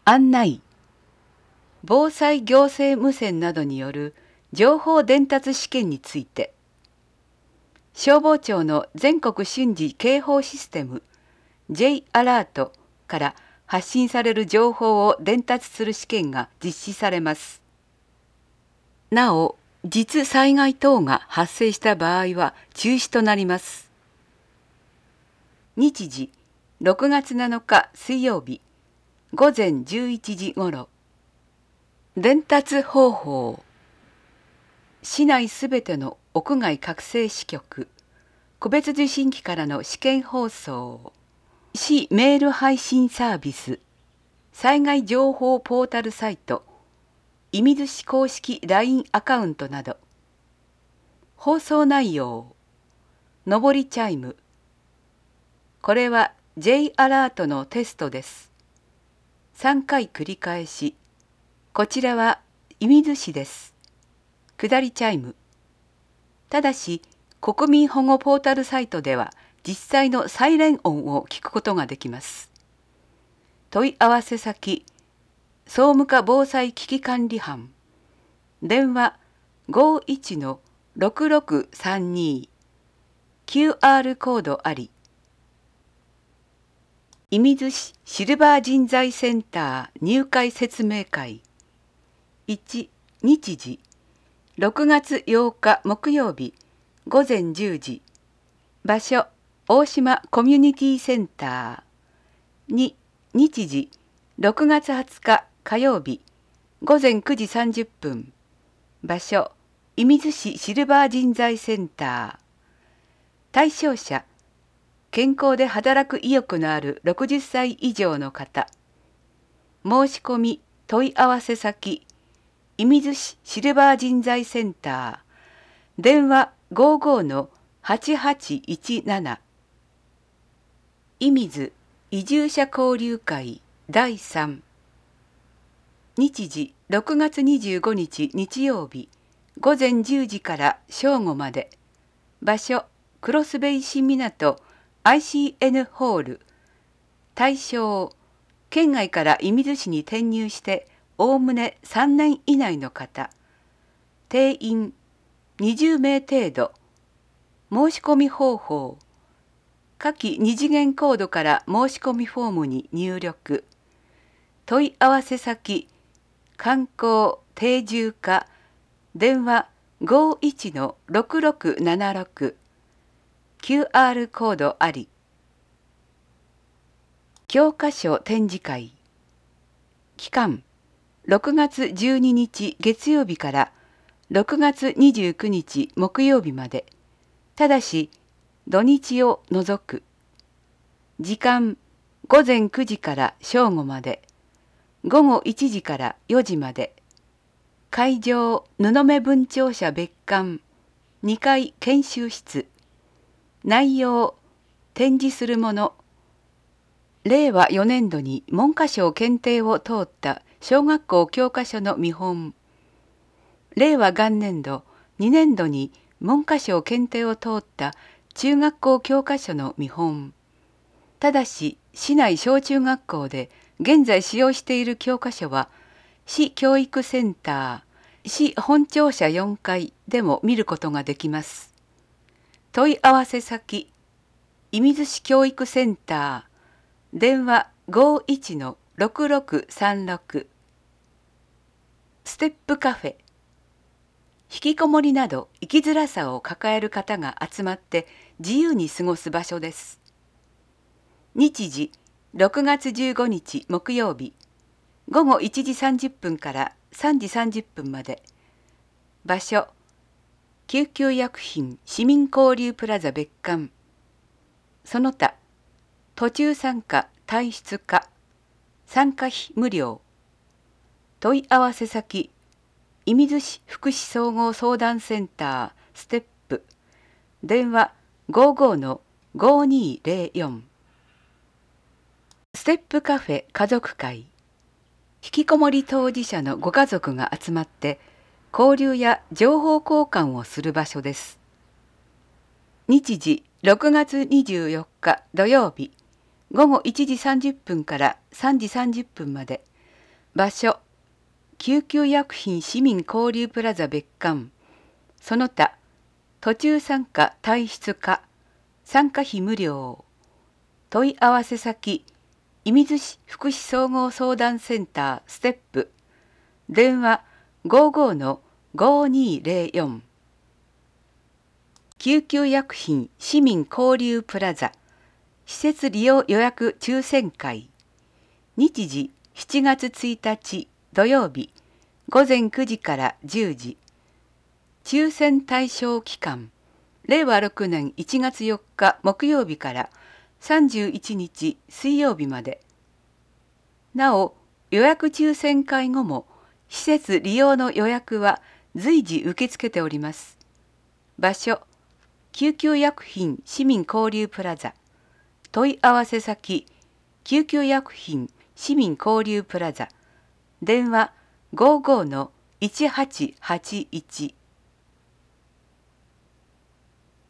案内、防災行政無線などによる情報伝達試験について、消防庁の全国瞬時警報システム J アラートから発信される情報を伝達する試験が実施されます。なお、実災害等が発生した場合は中止となります。日時6月7日水曜日午前11時ごろ。伝達方法。市内すべての屋外各制支局、個別受信機からの試験放送、市メール配信サービス、災害情報ポータルサイト、射水市公式 LINE アカウントなど。放送内容。上りチャイム。これは J アラートのテストです。3回繰り返し。こちらは射水市です。下りチャイム。ただし、国民保護ポータルサイトでは実際のサイレン音を聞くことができます。問い合わせ先、総務課防災危機管理班。電話51-6632。QR コードあり。射水市シルバー人材センター入会説明会。1、日時6月8日木曜日午前10時。場所大島コミュニティセンター。2、日時6月20日火曜日午前9時30分。場所射水市シルバー人材センター。対象者健康で働く意欲のある60歳以上の方。申し込み問い合わせ先射水市シルバー人材センター。電話55-8817。射水移住者交流会第3。日時6月25日日曜日午前10時から正午まで。場所クロスベイ新港 ICN ホール。対象県外から射水市に転入しておおむね3年以内の方。定員20名程度。申し込み方法。下記2次元コードから申し込みフォームに入力。問い合わせ先観光定住課。電話51-6676。QR コードあり。教科書展示会。期間6月12日月曜日から6月29日木曜日まで。ただし土日を除く。時間午前9時から正午まで。午後1時から4時まで。会場布目文庁舎別館2階研修室。内容展示するもの。令和4年度に文科省検定を通った小学校教科書の見本。令和元年度2年度に文科省検定を通った中学校教科書の見本。ただし市内小中学校で現在使用している教科書は市教育センター、市本庁舎4階でも見ることができます。問い合わせ先射水市教育センター。電話51-6636。ステップカフェ。引きこもりなど生きづらさを抱える方が集まって自由に過ごす場所です。日時6月15日木曜日午後1時30分から3時30分まで。場所救急薬品市民交流プラザ別館。その他途中参加退出可。参加費無料。問い合わせ先射水市福祉総合相談センターステップ。電話55-5204。ステップカフェ家族会。引きこもり当事者のご家族が集まって交流や情報交換をする場所です。日時6月24日土曜日午後1時30分から3時30分まで。 場所、救急薬品市民交流プラザ別館。その他、途中参加退出可、参加費無料。問い合わせ先、射水市福祉総合相談センターステップ。電話55-5204。救急薬品市民交流プラザ施設利用予約抽選会。日時7月1日土曜日午前9時から10時。抽選対象期間、令和6年1月4日木曜日から31日水曜日まで。なお、予約抽選会後も施設利用の予約は随時受け付けております。場所、救急薬品市民交流プラザ。問い合わせ先、救急薬品市民交流プラザ。電話55-1881。